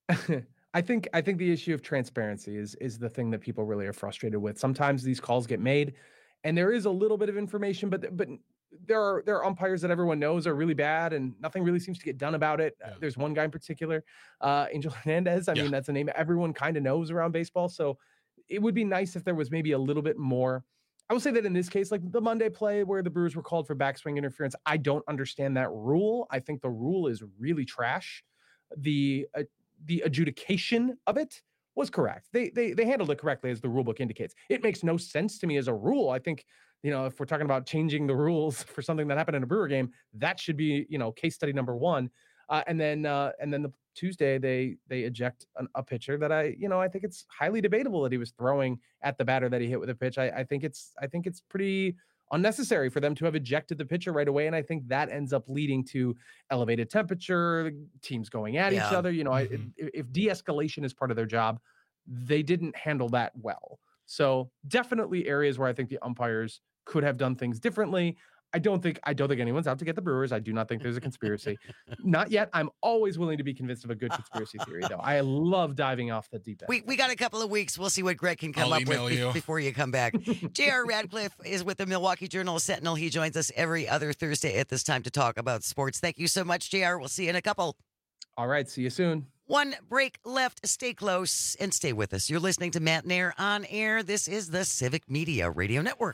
I think the issue of transparency is the thing that people really are frustrated with. Sometimes these calls get made and there is a little bit of information, but there are umpires that everyone knows are really bad and nothing really seems to get done about it. Yeah. There's one guy in particular, Angel Hernandez. I mean, that's a name everyone kind of knows around baseball. So it would be nice if there was maybe a little bit more. I will say that in this case, like the Monday play where the Brewers were called for backswing interference, I don't understand that rule. I think the rule is really trash. The adjudication of it was correct. They handled it correctly, as the rule book indicates. It makes no sense to me as a rule. I think, if we're talking about changing the rules for something that happened in a Brewer game, that should be, case study number 1. And then the Tuesday they eject a pitcher that I think it's highly debatable that he was throwing at the batter that he hit with a pitch. I think it's pretty unnecessary for them to have ejected the pitcher right away. And I think that ends up leading to elevated temperature, teams going at each other. If de-escalation is part of their job, they didn't handle that well. So definitely areas where I think the umpires could have done things differently. I don't think anyone's out to get the Brewers. I do not think there's a conspiracy. Not yet. I'm always willing to be convinced of a good conspiracy theory, though. I love diving off the deep end. We got a couple of weeks. We'll see what Greg can come up with before you come back. J.R. Radcliffe is with the Milwaukee Journal-Sentinel. He joins us every other Thursday at this time to talk about sports. Thank you so much, J.R. We'll see you in a couple. All right. See you soon. One break left. Stay close and stay with us. You're listening to Matt Nair on air. This is the Civic Media Radio Network.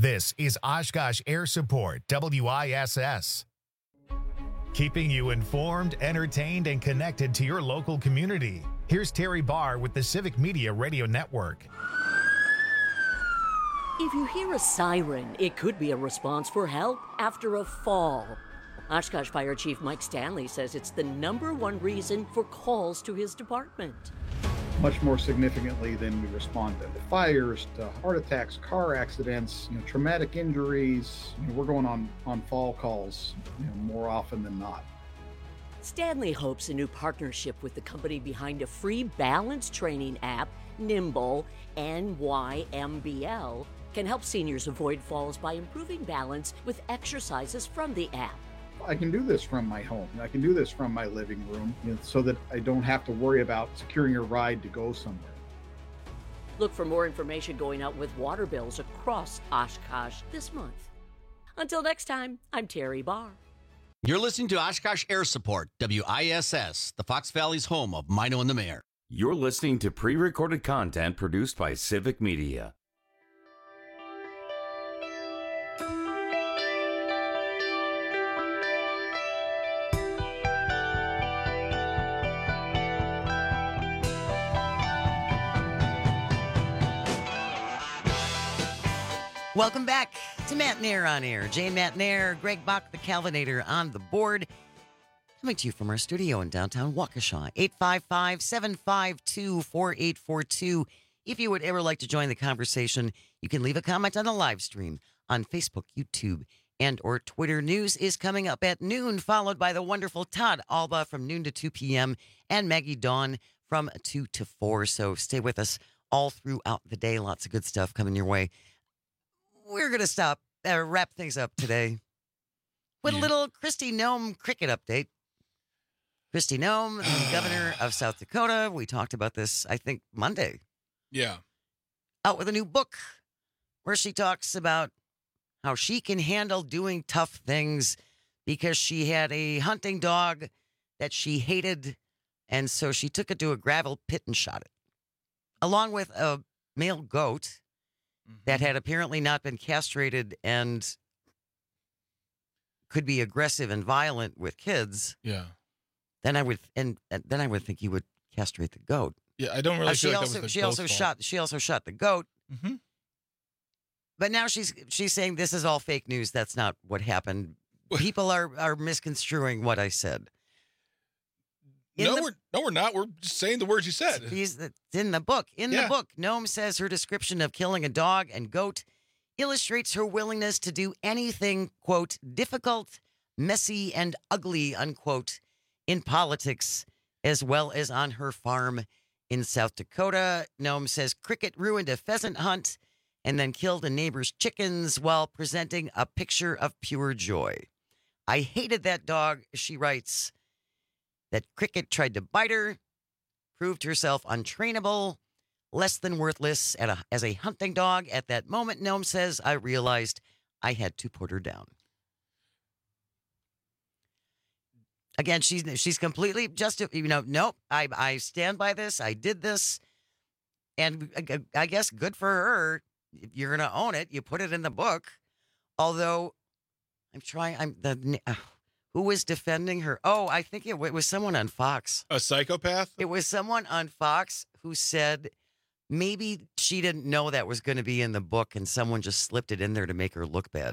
This is Oshkosh Air Support, WISS. Keeping you informed, entertained, and connected to your local community. Here's Terry Barr with the Civic Media Radio Network. If you hear a siren, it could be a response for help after a fall. Oshkosh Fire Chief Mike Stanley says it's the #1 reason for calls to his department. Much more significantly than we respond to fires, to heart attacks, car accidents, traumatic injuries. We're going on fall calls more often than not. Stanley hopes a new partnership with the company behind a free balance training app, Nimble, NYMBL, can help seniors avoid falls by improving balance with exercises from the app. I can do this from my home. I can do this from my living room, so that I don't have to worry about securing a ride to go somewhere. Look for more information going out with water bills across Oshkosh this month. Until next time, I'm Terry Barr. You're listening to Oshkosh Air Support, WISS, the Fox Valley's home of Mino and the Mayor. You're listening to pre-recorded content produced by Civic Media. Welcome back to Matt Nair on Air. Jay Matt Nair, Greg Bach, the Calvinator on the board. Coming to you from our studio in downtown Waukesha. 855-752-4842. If you would ever like to join the conversation, you can leave a comment on the live stream on Facebook, YouTube, and or Twitter. News is coming up at noon, followed by the wonderful Todd Alba from noon to 2 p.m. and Maggie Dawn from 2 to 4. So stay with us all throughout the day. Lots of good stuff coming your way. We're going to wrap things up today with a little Kristi Noem cricket update. Kristi Noem, the governor of South Dakota. We talked about this, I think, Monday. Yeah. Out with a new book where she talks about how she can handle doing tough things because she had a hunting dog that she hated, and so she took it to a gravel pit and shot it, along with a male goat that had apparently not been castrated and could be aggressive and violent with kids. Yeah. Then I would think you would castrate the goat. Yeah, I don't really feel like that was the she also shot the goat. Mm-hmm. But now she's saying this is all fake news. That's not what happened. People are misconstruing what I said. We're not. We're just saying the words you said. It's in the book. The book, Noem says her description of killing a dog and goat illustrates her willingness to do anything, quote, difficult, messy, and ugly, unquote, in politics, as well as on her farm in South Dakota. Noem says cricket ruined a pheasant hunt and then killed a neighbor's chickens while presenting a picture of pure joy. I hated that dog, she writes. That cricket tried to bite her, proved herself untrainable, less than worthless as a hunting dog. At that moment, Noem says, I realized I had to put her down. Again, she's completely just, nope, I stand by this. I did this. And I guess good for her. If you're going to own it, you put it in the book. Although who was defending her? Oh, I think it was someone on Fox. A psychopath? It was someone on Fox who said maybe she didn't know that was going to be in the book and someone just slipped it in there to make her look bad.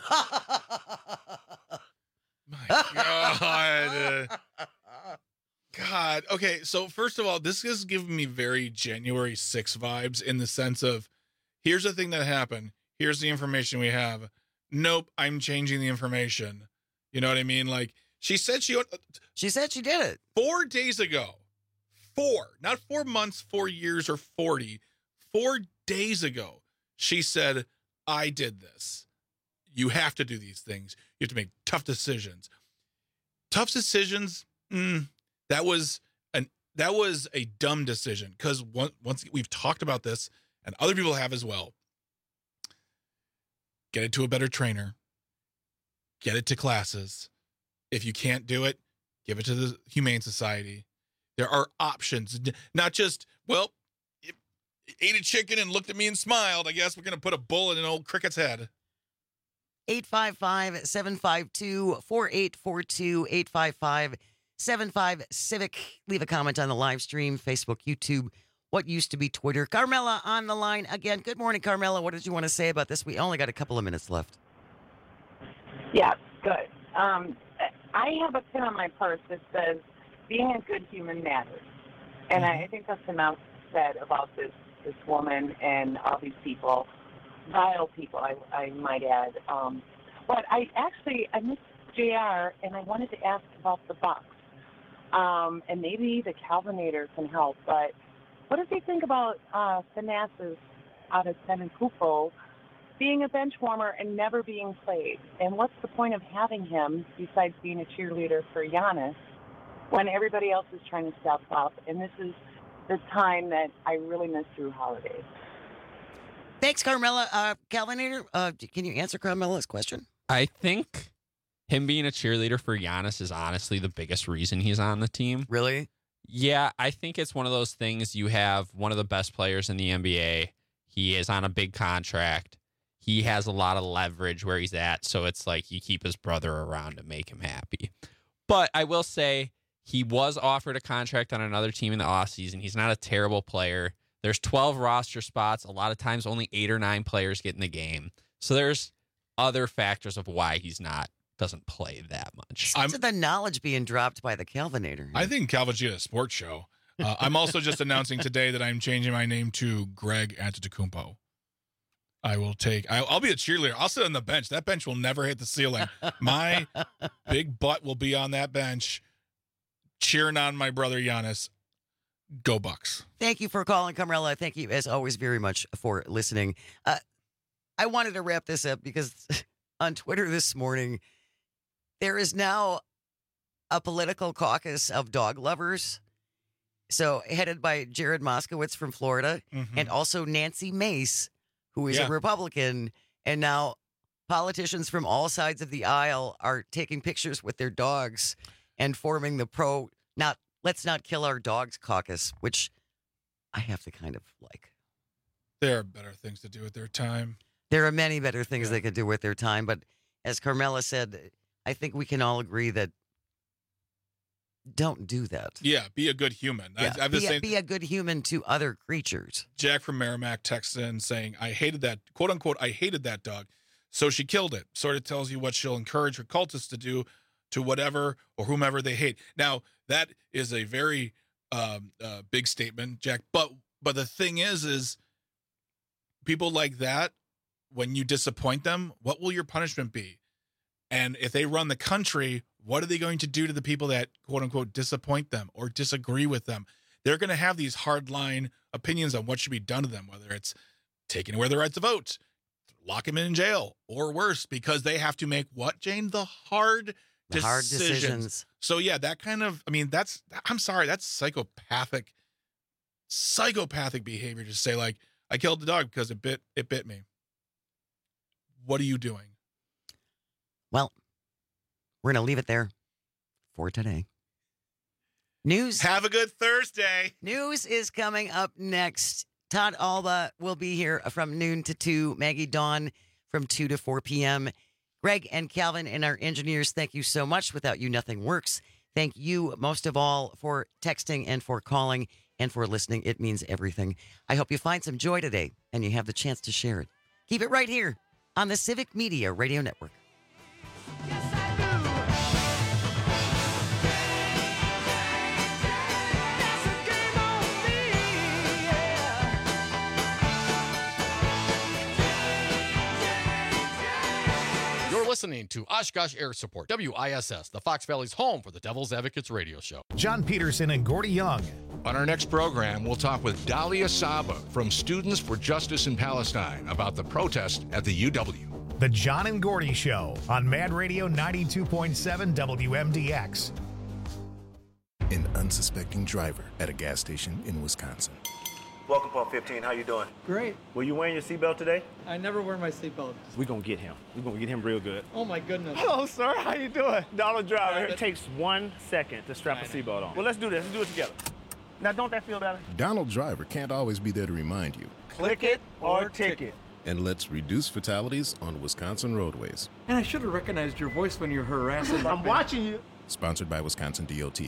My God. God. Okay, so first of all, this is giving me very January 6 vibes in the sense of, here's the thing that happened. Here's the information we have. Nope, I'm changing the information. You know what I mean? Like, she said she did it 4 days ago. 4, not 4 months, 4 years, or 40. 4 days ago, she said, I did this. You have to do these things. You have to make tough decisions. Tough decisions, that was a dumb decision, because once we've talked about this, and other people have as well. Get it to a better trainer. Get it to classes. If you can't do it, give it to the Humane Society. There are options, not just, it ate a chicken and looked at me and smiled. I guess we're going to put a bullet in an old cricket's head. 855-752-4842, 855-75-CIVIC. Leave a comment on the live stream, Facebook, YouTube, what used to be Twitter. Carmela on the line again. Good morning, Carmela. What did you want to say about this? We only got a couple of minutes left. Yeah, good. I have a pin on my purse that says, being a good human matters. And I think that's enough said about this woman and all these people, vile people, I might add. But I missed JR, and I wanted to ask about the Bucks. And maybe the Calvinator can help, but what does he think about Thanasis out of San Francisco being a bench warmer and never being played? And what's the point of having him besides being a cheerleader for Giannis when everybody else is trying to step up? And this is the time that I really miss Drew Holiday. Thanks, Carmela. Calvinator, can you answer Carmela's question? I think him being a cheerleader for Giannis is honestly the biggest reason he's on the team. Really? Yeah, I think it's one of those things. You have one of the best players in the NBA. He is on a big contract. He has a lot of leverage where he's at, so it's like you keep his brother around to make him happy. But I will say he was offered a contract on another team in the offseason. He's not a terrible player. There's 12 roster spots. A lot of times only 8 or 9 players get in the game. So there's other factors of why he's doesn't play that much. The knowledge being dropped by the Calvinator. I think Calvin's a sports show. I'm also just announcing today that I'm changing my name to Greg Antetokounmpo. I'll be a cheerleader. I'll sit on the bench. That bench will never hit the ceiling. My big butt will be on that bench cheering on my brother Giannis. Go Bucks. Thank you for calling, Carmela. Thank you, as always, very much for listening. I wanted to wrap this up because on Twitter this morning, there is now a political caucus of dog lovers. So headed by Jared Moskowitz from Florida and also Nancy Mace, who is a Republican. And now politicians from all sides of the aisle are taking pictures with their dogs and forming the Let's Not Kill Our Dogs caucus, which I have to kind of like. There are better things to do with their time. There are many better things they could do with their time. But as Carmela said, I think we can all agree that don't do that. Yeah, be a good human. Yeah, be a good human to other creatures. Jack from Merrimack texts in saying, I hated that, quote unquote, I hated that dog. So she killed it. Sort of tells you what she'll encourage her cultists to do to whatever or whomever they hate. Now, that is a very big statement, Jack. But the thing is people like that, when you disappoint them, what will your punishment be? And if they run the country, what are they going to do to the people that, quote unquote, disappoint them or disagree with them? They're going to have these hardline opinions on what should be done to them, whether it's taking away their right to vote, lock them in jail, or worse, because they have to make what, Jane? The hard decisions. So yeah, that kind of, I'm sorry, that's psychopathic behavior to say, like, I killed the dog because it bit me. What are you doing? Well, we're going to leave it there for today. News. Have a good Thursday. News is coming up next. Todd Alba will be here from noon to 2. Maggie Dawn from 2 to 4 p.m. Greg and Calvin and our engineers, thank you so much. Without you, nothing works. Thank you most of all for texting and for calling and for listening. It means everything. I hope you find some joy today and you have the chance to share it. Keep it right here on the Civic Media Radio Network. Listening to Oshkosh Air Support, WISS, the Fox Valley's home for the Devil's Advocates radio show. John Peterson and Gordy Young. On our next program, we'll talk with Dalia Saba from Students for Justice in Palestine about the protest at the UW. The John and Gordy Show on Mad Radio 92.7 WMDX. An unsuspecting driver at a gas station in Wisconsin. Welcome, Pump 15. How you doing? Great. Were you wearing your seatbelt today? I never wear my seatbelt. We're going to get him. We're going to get him real good. Oh, my goodness. Hello, sir. How you doing? Donald Driver. It takes 1 second to strap a seatbelt on. Well, let's do this. Let's do it together. Now, don't that feel better? Donald Driver can't always be there to remind you. Click it or ticket. and let's reduce fatalities on Wisconsin roadways. And I should have recognized your voice when you're harassing. I'm watching you. Sponsored by Wisconsin DOT.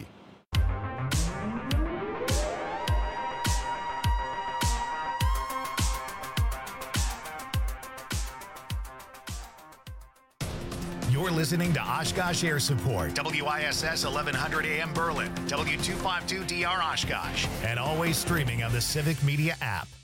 You're listening to Oshkosh Air Support, WISS 1100 AM Berlin, W252DR Oshkosh, and always streaming on the Civic Media app.